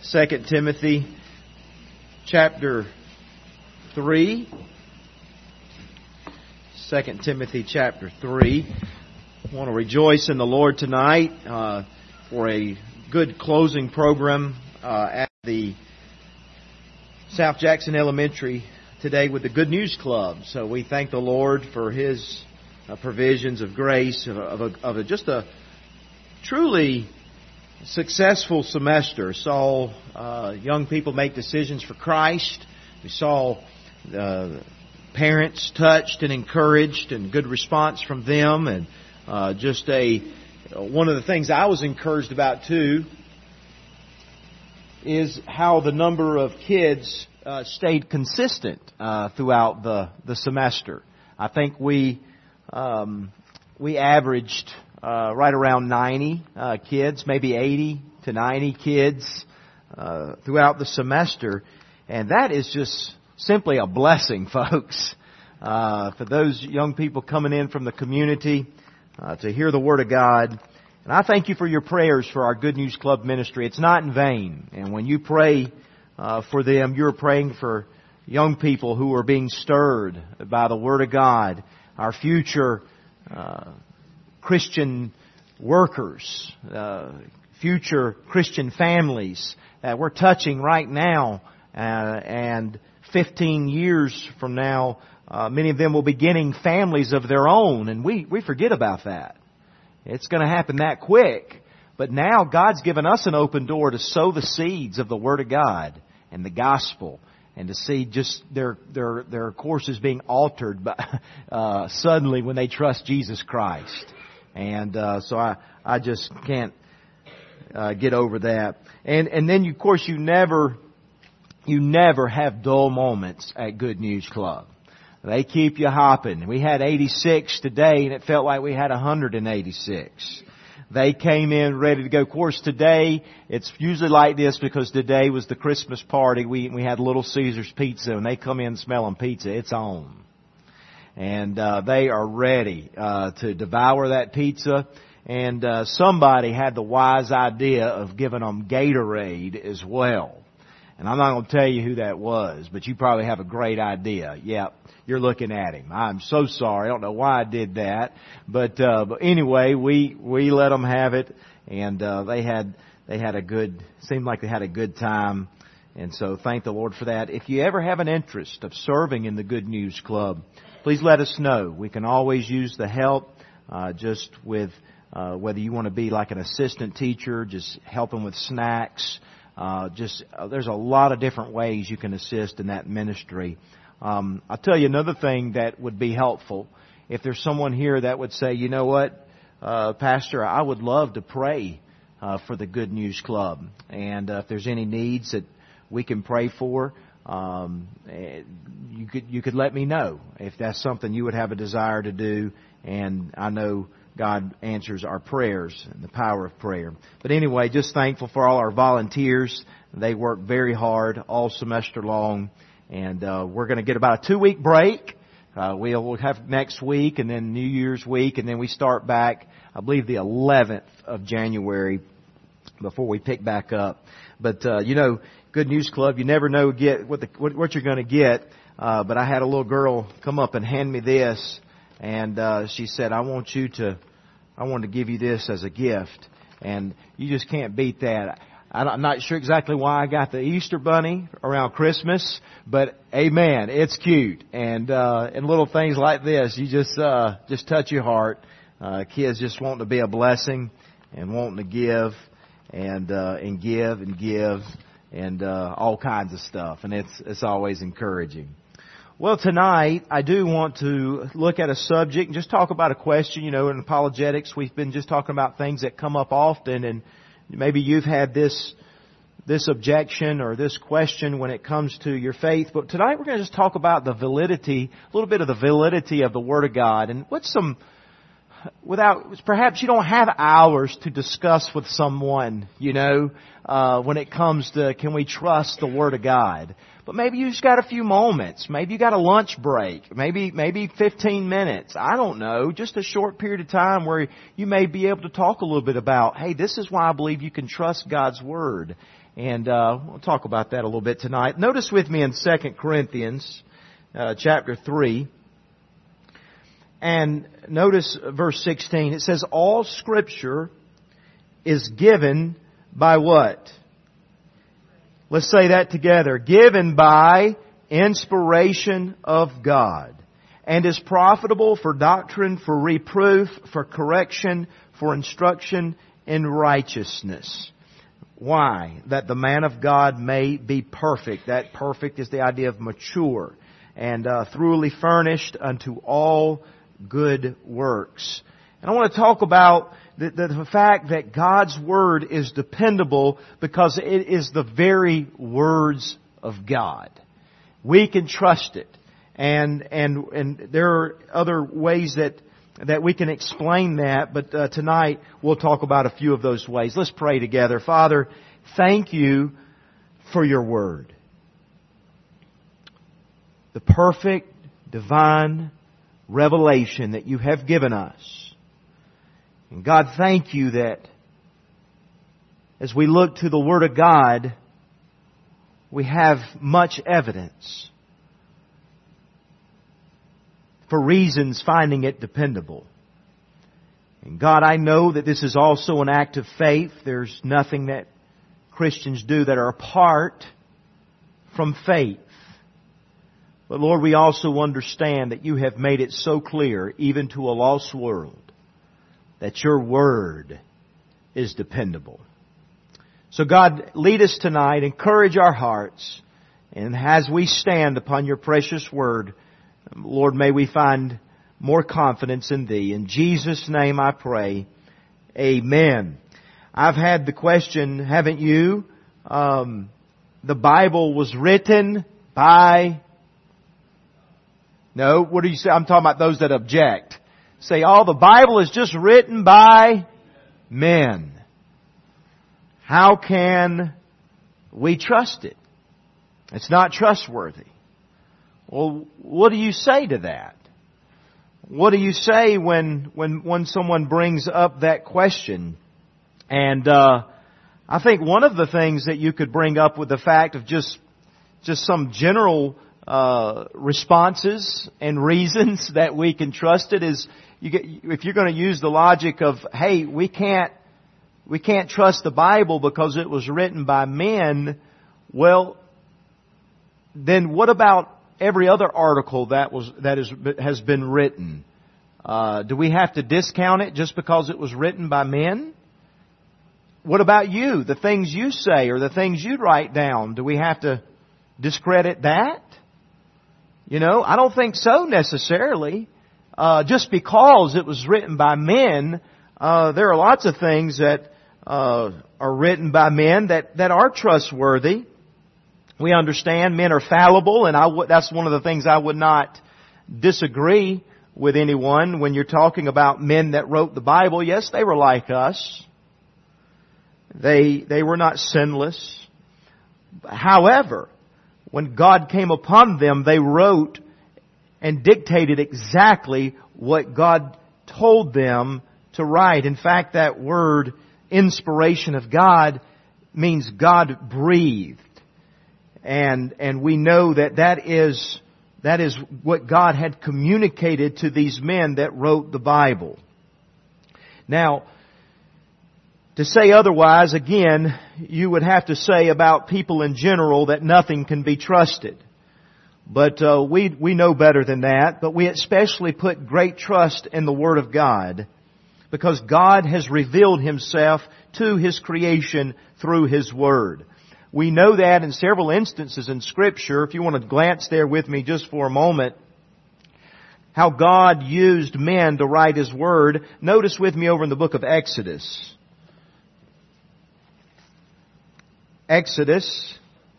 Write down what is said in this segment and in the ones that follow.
2 Timothy chapter 3. 2 Timothy chapter 3. I want to rejoice in the Lord tonight for a good closing program at the South Jackson Elementary today with the Good News Club. So we thank the Lord for His provisions of grace, of just a truly successful semester. Saw young people make decisions for Christ. We saw parents touched and encouraged, and good response from them. And one of the things I was encouraged about too is how the number of kids stayed consistent throughout the semester. I think we averaged right around 90 kids, maybe 80 to 90 kids throughout the semester. And that is just simply a blessing, folks, for those young people coming in from the community to hear the Word of God. And I thank you for your prayers for our Good News Club ministry. It's not in vain. And when you pray for them, you're praying for young people who are being stirred by the Word of God, our future Christian workers, future Christian families that we're touching right now, and 15 years from now, many of them will be getting families of their own, and we forget about that. It's going to happen that quick. But now God's given us an open door to sow the seeds of the Word of God and the gospel, and to see just their courses being altered by, suddenly when they trust Jesus Christ. And so I just can't get over that. And then of course you never have dull moments at Good News Club. They keep you hopping. We had 86 today, and it felt like we had 186. They came in ready to go. Of course, today, it's usually like this because today was the Christmas party. We had Little Caesars Pizza, and they come in smelling pizza. It's on. And they are ready to devour that pizza. And somebody had the wise idea of giving them Gatorade as well. And I'm not going to tell you who that was, but you probably have a great idea. Yep, you're looking at him. I'm so sorry. I don't know why I did that. But anyway, we let them have it, and they had a good, seemed like they had a good time. And so thank the Lord for that. If you ever have an interest of serving in the Good News Club, please let us know. We can always use the help, just with whether you want to be like an assistant teacher, just helping with snacks. There's a lot of different ways you can assist in that ministry. I'll tell you another thing that would be helpful. If there's someone here that would say, you know what, Pastor, I would love to pray for the Good News Club. And if there's any needs that we can pray for, you could let me know if that's something you would have a desire to do. And I know God answers our prayers and the power of prayer. But anyway, just thankful for all our volunteers. They work very hard all semester long. And we're going to get about a 2-week break. We'll have next week and then New Year's week. And then we start back, I believe, the 11th of January before we pick back up. But, Good News Club, you never know what you're going to get. But I had a little girl come up and hand me this. And she said, I want to give you this as a gift. And you just can't beat that. I'm not sure exactly why I got the Easter bunny around Christmas, but amen, it's cute. And little things like this, you just touch your heart. Kids just wanting to be a blessing and wanting to give and give and all kinds of stuff. And it's always encouraging. Well, tonight I do want to look at a subject and just talk about a question. In apologetics, we've been just talking about things that come up often, and maybe you've had this objection or this question when it comes to your faith. But tonight we're going to just talk about a little bit of the validity of the Word of God. And perhaps you don't have hours to discuss with someone, when it comes to can we trust the Word of God. But maybe you just got a few moments. Maybe you got a lunch break. Maybe 15 minutes. I don't know. Just a short period of time where you may be able to talk a little bit about, hey, this is why I believe you can trust God's Word. And we'll talk about that a little bit tonight. Notice with me in 2 Corinthians chapter 3. And notice verse 16. It says, all Scripture is given by what? Let's say that together. Given by inspiration of God, and is profitable for doctrine, for reproof, for correction, for instruction in righteousness. Why? That the man of God may be perfect. That perfect is the idea of mature, and thoroughly furnished unto all good works. And I want to talk about the fact that God's Word is dependable because it is the very words of God. We can trust it. And there are other ways that we can explain that, but tonight we'll talk about a few of those ways. Let's pray together. Father, thank You for Your Word. The perfect, divine revelation that You have given us. And God, thank You that as we look to the Word of God, we have much evidence for reasons finding it dependable. And God, I know that this is also an act of faith. There's nothing that Christians do that are apart from faith. But Lord, we also understand that You have made it so clear, even to a lost world, that Your Word is dependable. So God, lead us tonight, encourage our hearts, and as we stand upon Your precious Word, Lord, may we find more confidence in Thee. In Jesus' name I pray. Amen. I've had the question, haven't you? The Bible was written by... No, what do you say? I'm talking about those that object. Say, oh, the Bible is just written by men. How can we trust it? It's not trustworthy. Well, what do you say to that? What do you say when someone brings up that question? And I think one of the things that you could bring up with the fact of just some general responses and reasons that we can trust it is, if you're going to use the logic of, hey, we can't trust the Bible because it was written by men, well, then what about every other article that has been written? Do we have to discount it just because it was written by men? What about you? The things you say or the things you write down, do we have to discredit that? I don't think so necessarily. Just because it was written by men, there are lots of things that are written by men that are trustworthy. We understand men are fallible, and that's one of the things I would not disagree with anyone when you're talking about men that wrote the Bible. Yes, they were like us. They were not sinless. However, when God came upon them, they wrote and dictated exactly what God told them to write. In fact, that word, inspiration of God, means God breathed. And we know that is what God had communicated to these men that wrote the Bible. Now, to say otherwise, again, you would have to say about people in general that nothing can be trusted. But we know better than that. But we especially put great trust in the Word of God, because God has revealed Himself to His creation through His Word. We know that in several instances in Scripture. If you want to glance there with me just for a moment, how God used men to write His Word. Notice with me over in the book of Exodus. Exodus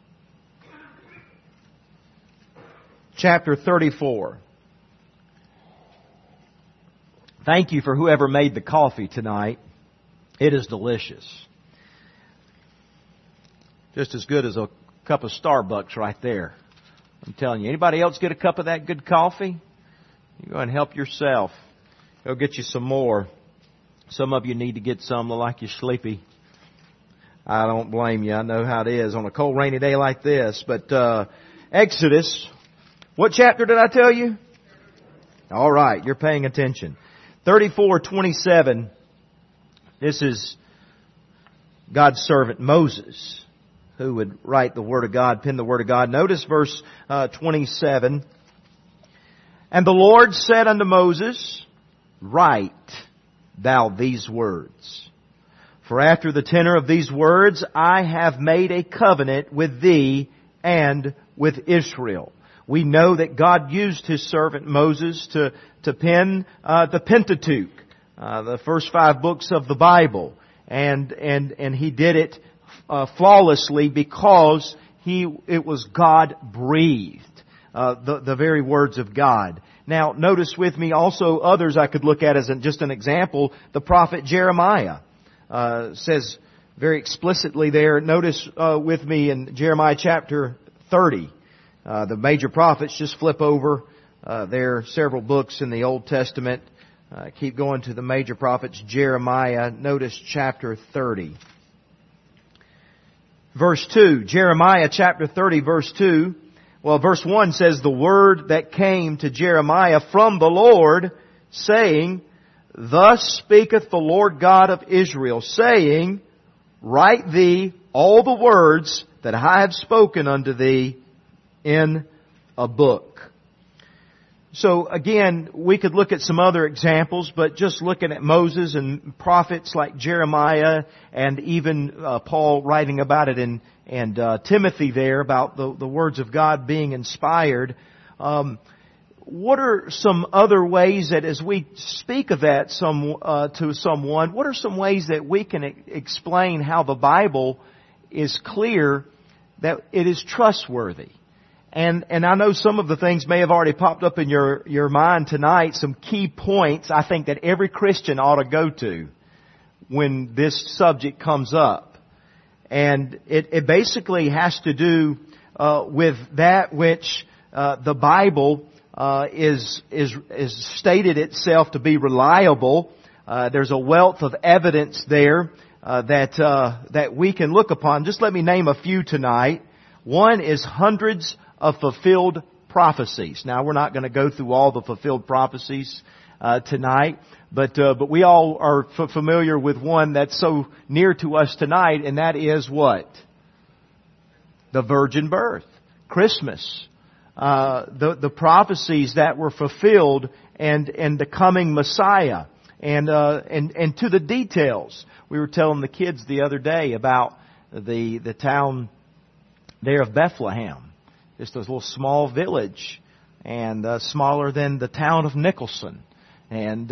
chapter 34. Thank you for whoever made the coffee tonight. It is delicious. Just as good as a cup of Starbucks right there. I'm telling you. Anybody else get a cup of that good coffee? You go and help yourself. Go get you some more. Some of you need to get some, like you're sleepy. I don't blame you. I know how it is on a cold, rainy day like this. But Exodus, what chapter did I tell you? All right, you're paying attention. 34:27. This is God's servant Moses, who would write the Word of God, pen the Word of God. Notice verse 27. And the Lord said unto Moses, Write thou these words. For after the tenor of these words, I have made a covenant with thee and with Israel. We know that God used His servant Moses to pen the Pentateuch, the first 5 books of the Bible. And He did it flawlessly because it was God breathed, the very words of God. Now, notice with me also others I could look at as just an example. The prophet Jeremiah says very explicitly there. Notice with me in Jeremiah chapter 30, the major prophets. Just flip over. There are several books in the Old Testament. Keep going to the major prophets. Jeremiah, notice chapter 30. Verse 2, Jeremiah chapter 30, verse 2. Well, verse 1 says, the word that came to Jeremiah from the Lord, saying, Thus speaketh the Lord God of Israel, saying, Write thee all the words that I have spoken unto thee in a book. So again, we could look at some other examples, but just looking at Moses and prophets like Jeremiah and even Paul writing about it and Timothy there about the words of God being inspired. What are some other ways that as we speak of that to someone, what are some ways that we can explain how the Bible is clear that it is trustworthy? And I know some of the things may have already popped up in your mind tonight, some key points I think that every Christian ought to go to when this subject comes up. And it basically has to do with that which the Bible is stated itself to be reliable. There's a wealth of evidence there that we can look upon. Just let me name a few tonight. One is hundreds of fulfilled prophecies. Now, we're not going to go through all the fulfilled prophecies tonight, but we all are familiar with one that's so near to us tonight, and that is what? The virgin birth, Christmas, the prophecies that were fulfilled, and the coming Messiah, and to the details. We were telling the kids the other day about the town there of Bethlehem. Just a little small village, and smaller than the town of Nicholson. And,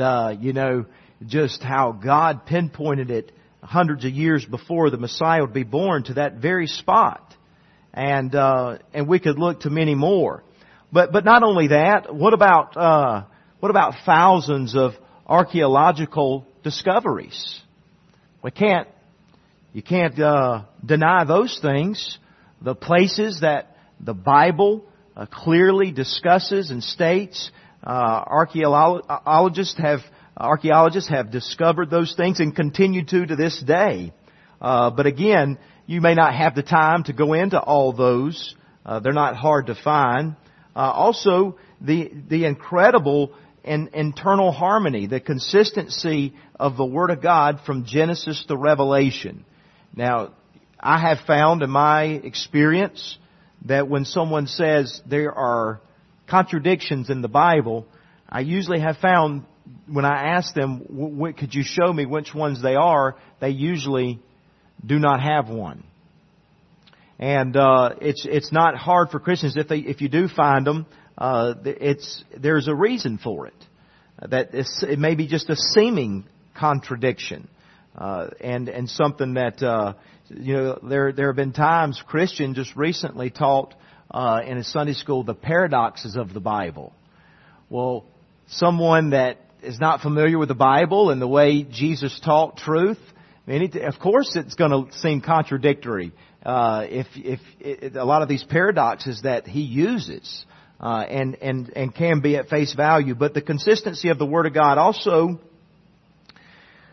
just how God pinpointed it hundreds of years before the Messiah would be born to that very spot. And we could look to many more. But not only that, what about thousands of archaeological discoveries? You can't deny those things. The places that the Bible clearly discusses and states, archaeologists have discovered those things and continue to this day. But again, you may not have the time to go into all those. They're not hard to find. Also, the incredible and internal harmony, the consistency of the Word of God from Genesis to Revelation. Now, I have found in my experience that when someone says there are contradictions in the Bible, I usually have found when I ask them, could you show me which ones they are, they usually do not have one. And it's not hard for Christians if you do find them. There's a reason for it. That it may be just a seeming contradiction, and something that there have been times Christian just recently taught in a Sunday school the paradoxes of the Bible. Well, someone that is not familiar with the Bible and the way Jesus taught truth, of course it's going to seem contradictory if a lot of these paradoxes that he uses and can be at face value. But the consistency of the Word of God also,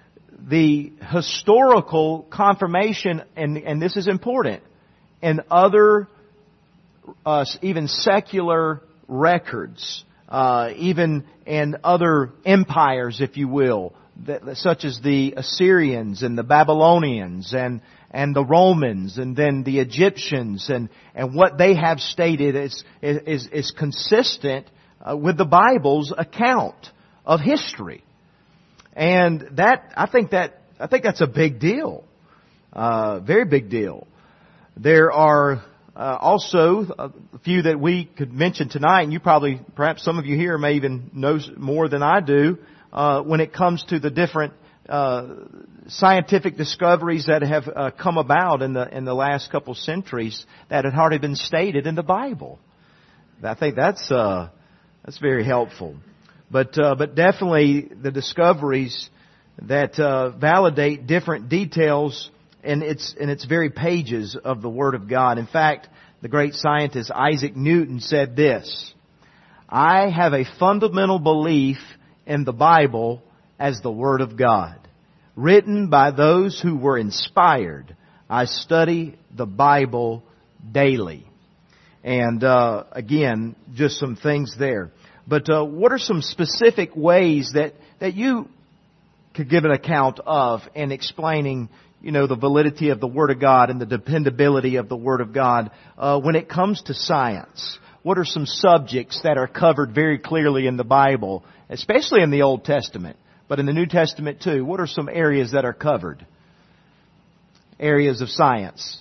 the historical confirmation, and this is important, in other even secular records, even in other empires, if you will, such as the Assyrians and the Babylonians and the Romans and then the Egyptians, and what they have stated is consistent with the Bible's account of history. And I think that's a big deal. Very big deal. There are also a few that we could mention tonight, and perhaps some of you here may even know more than I do, when it comes to the different scientific discoveries that have come about in the last couple centuries that had hardly been stated in the Bible. I think that's very helpful. But definitely the discoveries that validate different details in its very pages of the Word of God. In fact, the great scientist Isaac Newton said this: "I have a fundamental belief in the Bible as the Word of God. Written by those who were inspired, I study the Bible daily." And again, just some things there. But what are some specific ways that you could give an account of in explaining, the validity of the Word of God and the dependability of the Word of God when it comes to science? What are some subjects that are covered very clearly in the Bible, especially in the Old Testament, but in the New Testament too? What are some areas that are covered? Areas of science.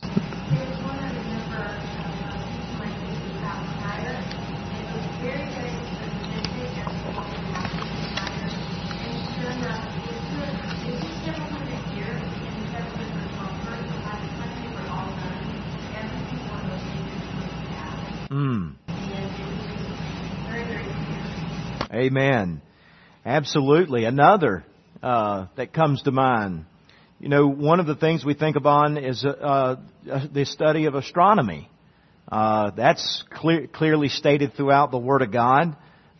Amen. Absolutely. Another that comes to mind. One of the things we think about is the study of astronomy. That's clearly stated throughout the Word of God.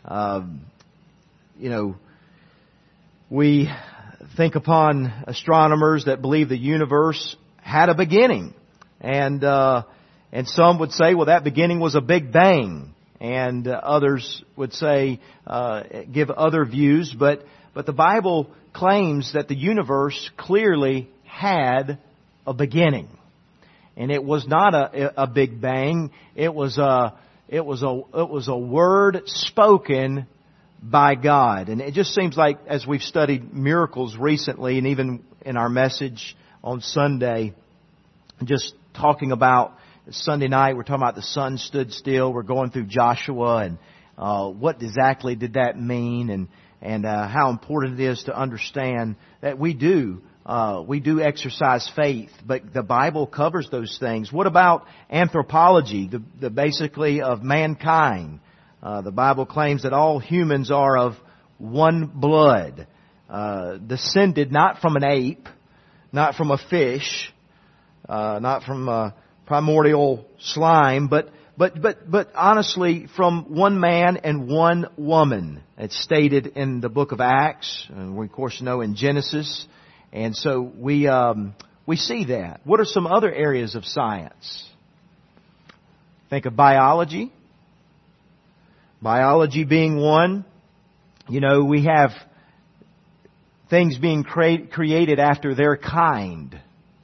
We think upon astronomers that believe the universe had a beginning, and some would say, well, that beginning was a Big Bang. And others would say, give other views, but the Bible claims that the universe clearly had a beginning, and it was not a Big Bang. It was a word spoken by God, and it just seems like, as we've studied miracles recently, and even in our message on Sunday, just talking about Sunday night, we're talking about the sun stood still. We're going through Joshua and what exactly did that mean, and how important it is to understand that we do exercise faith, but the Bible covers those things. What about anthropology, the basically of mankind? The Bible claims that all humans are of one blood, descended not from an ape, not from a fish, not from primordial slime, but honestly from one man and one woman. It's stated in the book of Acts, and we of course know in Genesis, and so we see that. What are some other areas of science? Think of biology. Biology being one. We have things being created after their kind.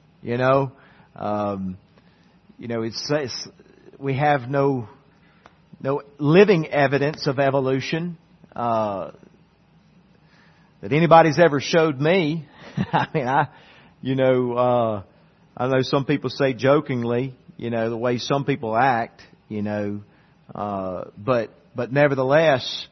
We have no living evidence of evolution that anybody's ever showed me. I know some people say jokingly, the way some people act, but nevertheless,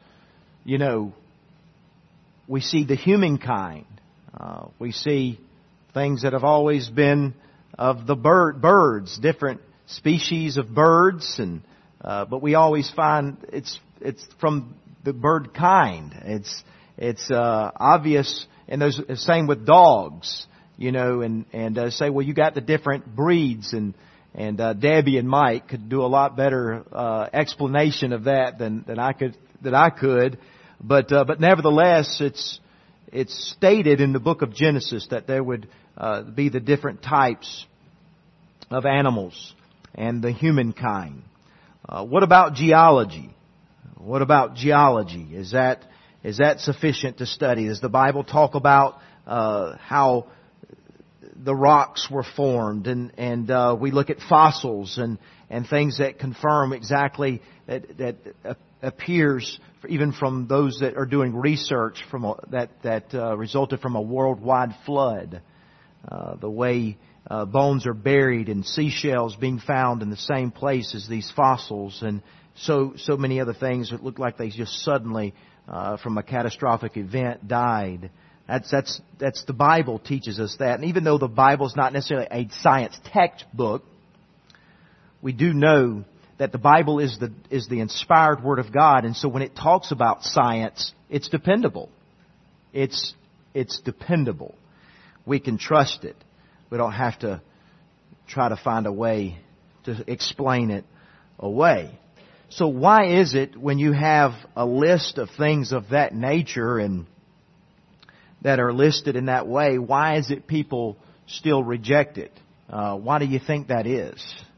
we see the humankind. We see things that have always been of the birds, different species of birds, but we always find it's from the bird kind. It's obvious, and those same with dogs, and say, well, you got the different breeds, and Debbie and Mike could do a lot better explanation of that than I could. But nevertheless, it's stated in the book of Genesis that there would be the different types of animals and the humankind. What about geology? What about geology? Is that sufficient to study? Does the Bible talk about how the rocks were formed, and we look at fossils and things that confirm exactly that appears even from those that are doing research that resulted from a worldwide flood. The way bones are buried and seashells being found in the same place as these fossils, and so many other things that look like they just suddenly from a catastrophic event died. That's the Bible teaches us that. And even though the Bible is not necessarily a science textbook, we do know that the Bible is the inspired Word of God, and so when it talks about science, it's dependable. It's dependable. We can trust it. We don't have to try to find a way to explain it away. So why is it when you have a list of things of that nature and that are listed in that way, why is it people still reject it? Why do you think that is?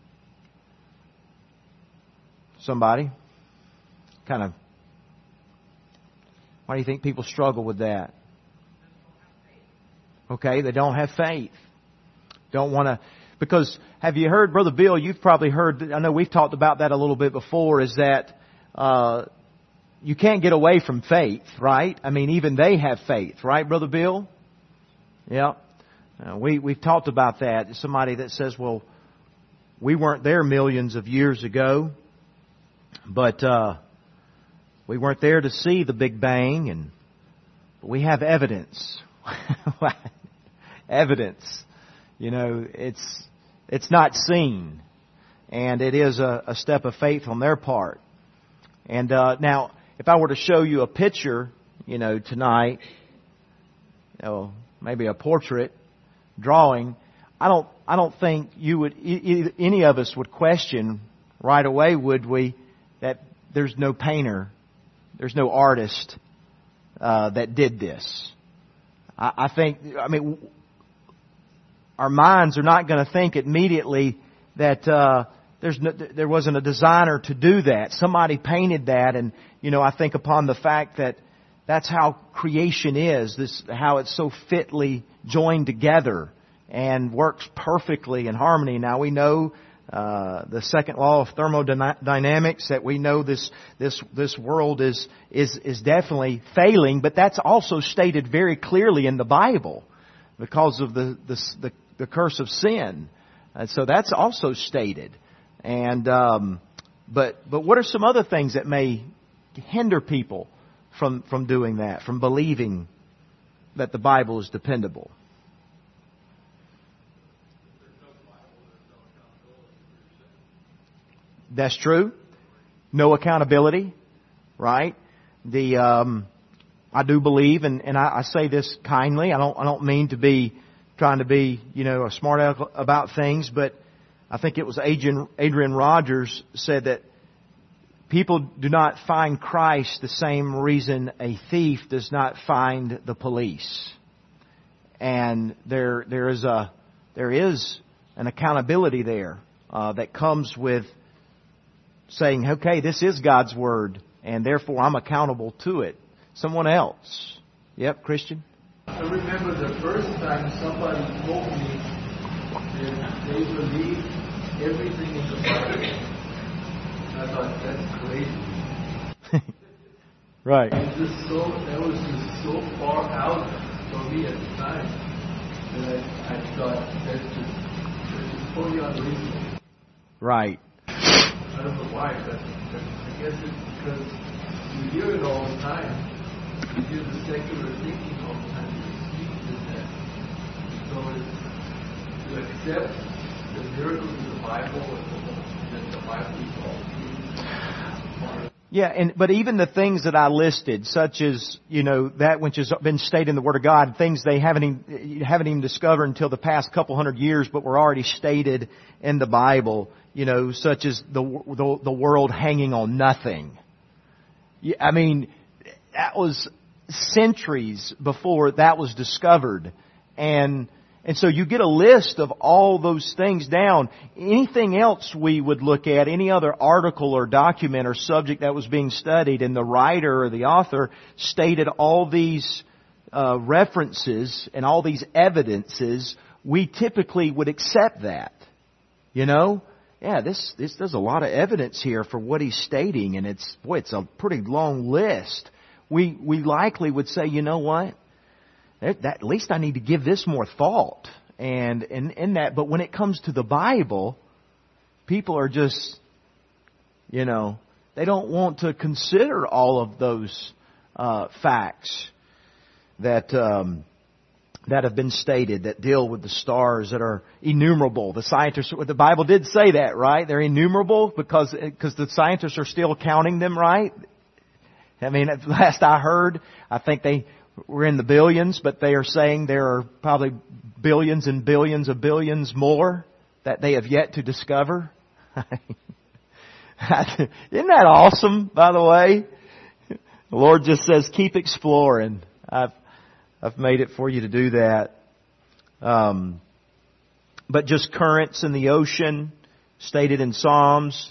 Somebody? Why do you think people struggle with that? Okay, they don't have faith. Don't want to... Because, have you heard, Brother Bill, you've probably heard, I know we've talked about that a little bit before, is that you can't get away from faith, right? I mean, even they have faith, right, Brother Bill? Yeah. We've talked about that. Somebody that says, well, we weren't there millions of years ago, but we weren't there to see the Big Bang, and we have evidence. Evidence. You know, it's not seen, and it is a step of faith on their part. And now, if I were to show you a picture, tonight, maybe a portrait drawing, I don't think you would any of us would question right away, would we, that there's no painter, there's no artist that did this. I mean, our minds are not going to think immediately that there wasn't a designer to do that. Somebody painted that, and I think upon the fact that that's how creation is, how it's so fitly joined together and works perfectly in harmony. Now we know the second law of thermodynamics, that we know this world is definitely failing, but that's also stated very clearly in the Bible because of the curse of sin. And so that's also stated. And but what are some other things that may hinder people from doing that, from believing that the Bible is dependable? That's true. No accountability, right? I do believe, and I say this kindly. I don't mean to be trying to be, a smart aleck about things, but I think it was Adrian Rogers said that people do not find Christ the same reason a thief does not find the police. And there is an accountability there that comes with saying, okay, this is God's Word, and therefore I'm accountable to it. Someone else. Yep, Christian? I remember the first time somebody told me that they believe everything in the Bible. I thought, that's crazy. Right. That was just so far out for me at the time that I thought that's totally unreasonable. Right. I don't know why, but I guess it's because you hear it all the time. You hear the secular thinking all the time. You see that. So to accept the miracles of the Bible and that the Bible is all true. Yeah, but even the things that I listed, such as, that which has been stated in the Word of God, things they haven't even discovered until the past couple hundred years, but were already stated in the Bible, such as the world hanging on nothing. I mean, that was centuries before that was discovered. And so you get a list of all those things down. Anything else we would look at, any other article or document or subject that was being studied, and the writer or the author stated all these references and all these evidences, we typically would accept that. You know? Yeah, this there's a lot of evidence here for what he's stating, and it's a pretty long list. We likely would say, you know what? At least I need to give this more thought. And in that, but when it comes to the Bible, people are just, they don't want to consider all of those facts that have been stated, that deal with the stars that are innumerable. The scientists, the Bible did say that, right? They're innumerable because the scientists are still counting them, right? I mean, at last I heard, I think they were in the billions, but they are saying there are probably billions and billions of billions more that they have yet to discover. Isn't that awesome, by the way? The Lord just says, keep exploring. I've made it for you to do that. But just currents in the ocean, stated in Psalms,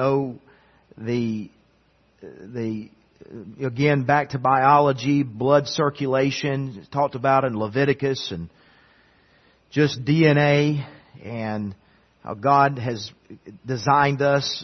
again, back to biology, blood circulation, talked about in Leviticus, and just DNA and how God has designed us.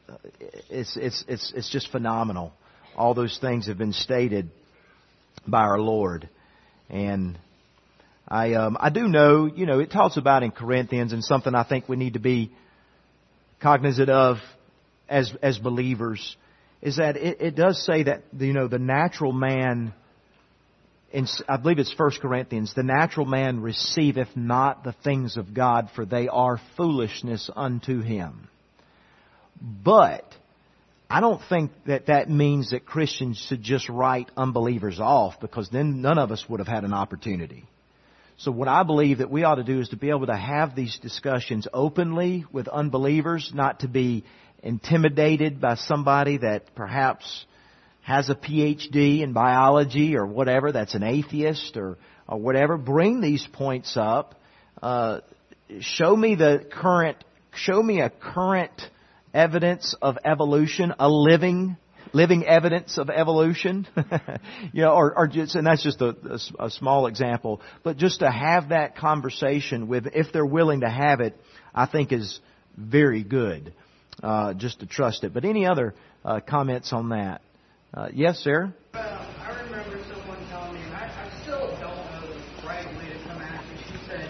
It's just phenomenal. All those things have been stated by our Lord. And I do know, it talks about in Corinthians, and something I think we need to be cognizant of as believers, is that it does say that, the natural man, I believe it's 1 Corinthians, the natural man receiveth not the things of God, for they are foolishness unto him. But I don't think that means that Christians should just write unbelievers off, because then none of us would have had an opportunity. So what I believe that we ought to do is to be able to have these discussions openly with unbelievers, not to be intimidated by somebody that perhaps has a PhD in biology or whatever, that's an atheist or whatever. Bring these points up. Show me a current evidence of evolution, a living evidence of evolution, or just, and that's just a small example, but just to have that conversation with, if they're willing to have it, I think is very good. Just to trust it. But any other comments on that? Yes, Sarah? Well, I remember someone telling me, and I still don't know the right way to come at it. She said,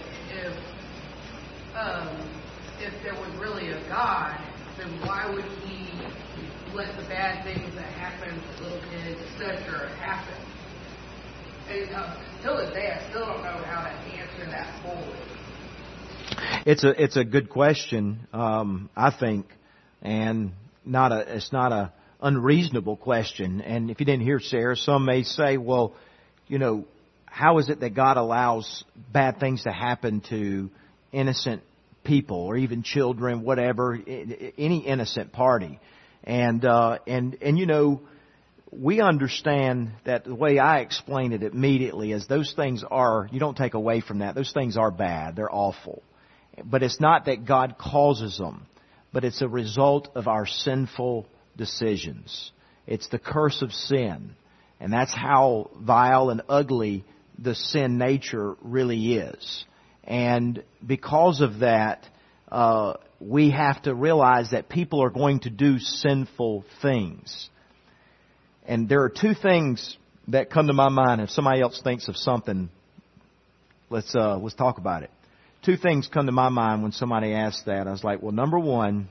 if there was really a God, then why would He let the bad things that happen to little kids, etc., happen? And till this day, I still don't know how to answer that fully. It's a good question, I think. And it's not a unreasonable question. And if you didn't hear Sarah, some may say, well, how is it that God allows bad things to happen to innocent people or even children, whatever, any innocent party? And we understand that the way I explain it immediately is those things are, you don't take away from that. Those things are bad. They're awful. But it's not that God causes them, but it's a result of our sinful decisions. It's the curse of sin. And that's how vile and ugly the sin nature really is. And because of that, we have to realize that people are going to do sinful things. And there are two things that come to my mind. If somebody else thinks of something, let's talk about it. Two things come to my mind when somebody asks that. I was like, well, number one,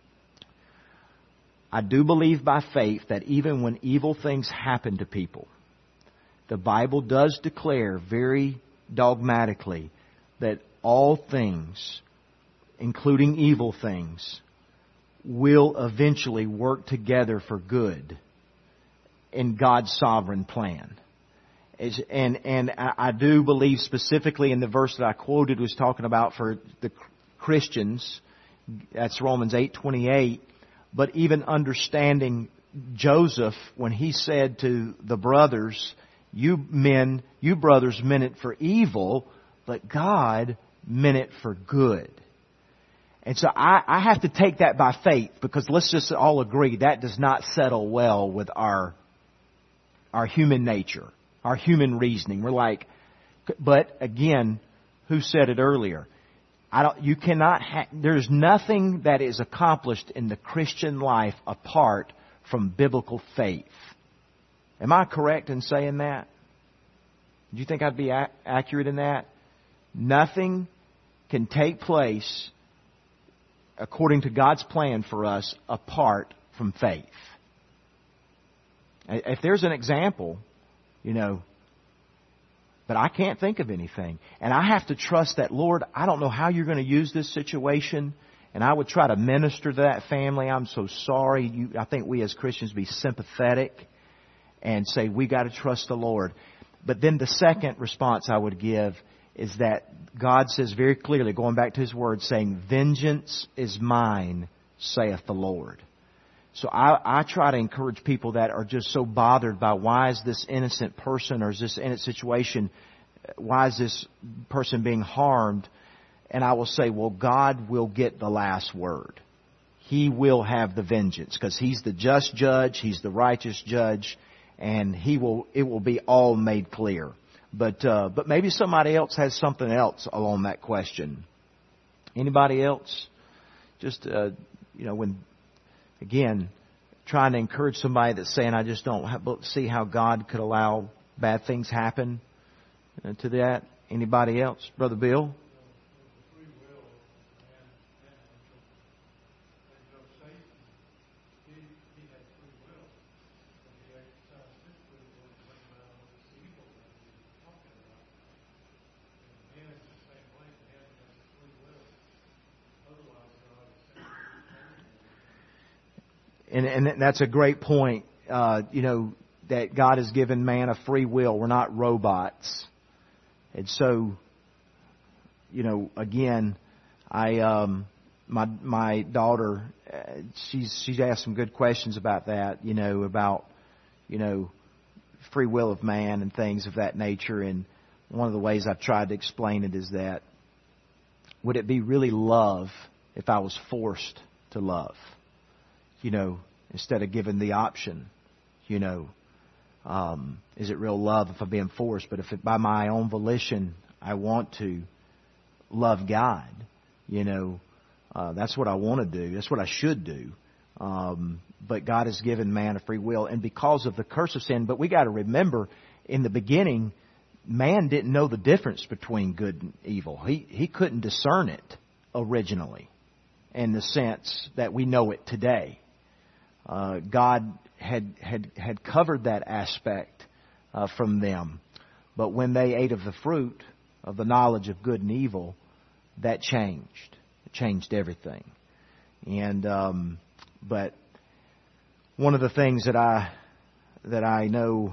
I do believe by faith that even when evil things happen to people, the Bible does declare very dogmatically that all things, including evil things, will eventually work together for good in God's sovereign plan. And I do believe specifically in the verse that I quoted was talking about for the Christians. That's Romans 8:28. But even understanding Joseph when he said to the brothers you brothers meant it for evil, but God meant it for good. And so I have to take that by faith, because let's just all agree that does not settle well with our human nature, our human reasoning. We're like, but again, who said it earlier? There's nothing that is accomplished in the Christian life apart from biblical faith. Am I correct in saying that? Do you think I'd be accurate in that? Nothing can take place according to God's plan for us apart from faith. If there's an example, but I can't think of anything. And I have to trust that, Lord, I don't know how you're going to use this situation. And I would try to minister to that family. I'm so sorry. I think we as Christians be sympathetic and say we got to trust the Lord. But then the second response I would give is that God says very clearly, going back to His Word, saying, "Vengeance is mine, saith the Lord." So I try to encourage people that are just so bothered by why is this innocent person or is this innocent situation, why is this person being harmed? And I will say, well, God will get the last word. He will have the vengeance because He's the just judge, He's the righteous judge, and it will be all made clear. But maybe somebody else has something else along that question. Anybody else? Just when. Again, trying to encourage somebody that's saying, I just don't see how God could allow bad things happen to that. Anybody else? Brother Bill? And that's a great point, that God has given man a free will. We're not robots. And so, again, my daughter, she's asked some good questions about that, about free will of man and things of that nature. And one of the ways I've tried to explain it is that, would it be really love if I was forced to love? Instead of given the option, is it real love if I'm being forced? But if by my own volition I want to love God, that's what I want to do. That's what I should do. But God has given man a free will, and because of the curse of sin. But we got to remember, in the beginning, man didn't know the difference between good and evil. He couldn't discern it originally, in the sense that we know it today. God had covered that aspect from them. But when they ate of the fruit of the knowledge of good and evil, that changed. It changed everything. And but one of the things that I know,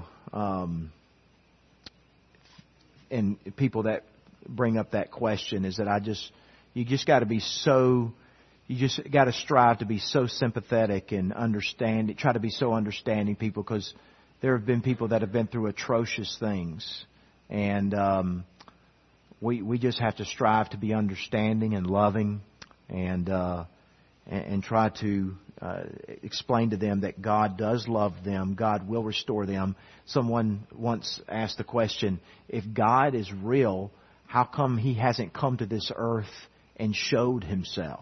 and people that bring up that question, is that you just got to strive to be so sympathetic and understanding, try to be so understanding people, because there have been people that have been through atrocious things. And we just have to strive to be understanding and loving, and try to explain to them that God does love them. God will restore them. Someone once asked the question, if God is real, how come He hasn't come to this earth and showed Himself?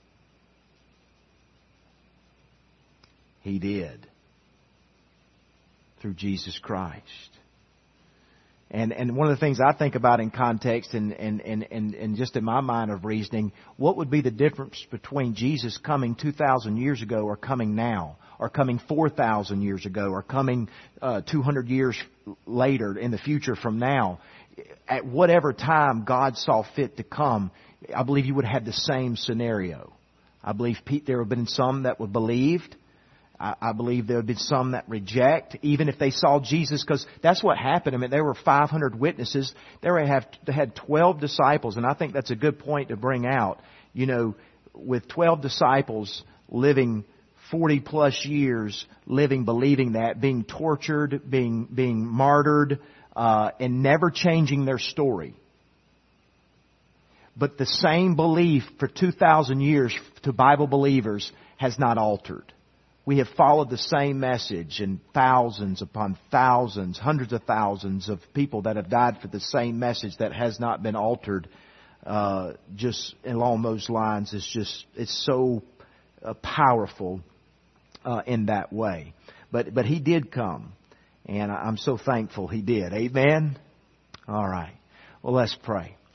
He did, through Jesus Christ. And one of the things I think about in context and just in my mind of reasoning, what would be the difference between Jesus coming 2,000 years ago or coming now, or coming 4,000 years ago, or coming 200 years later in the future from now? At whatever time God saw fit to come, I believe you would have the same scenario. I believe there would have been some that would believed. I believe there would be some that reject, even if they saw Jesus, because that's what happened. I mean, there were 500 witnesses. They had 12 disciples, and I think that's a good point to bring out. With 12 disciples living 40 plus years living, believing that, being tortured, being martyred, and never changing their story. But the same belief for 2,000 years to Bible believers has not altered. We have followed the same message, and thousands upon thousands, hundreds of thousands of people that have died for the same message that has not been altered. Just along those lines, it's so powerful in that way. But He did come, and I'm so thankful He did. Amen? All right. Well, let's pray.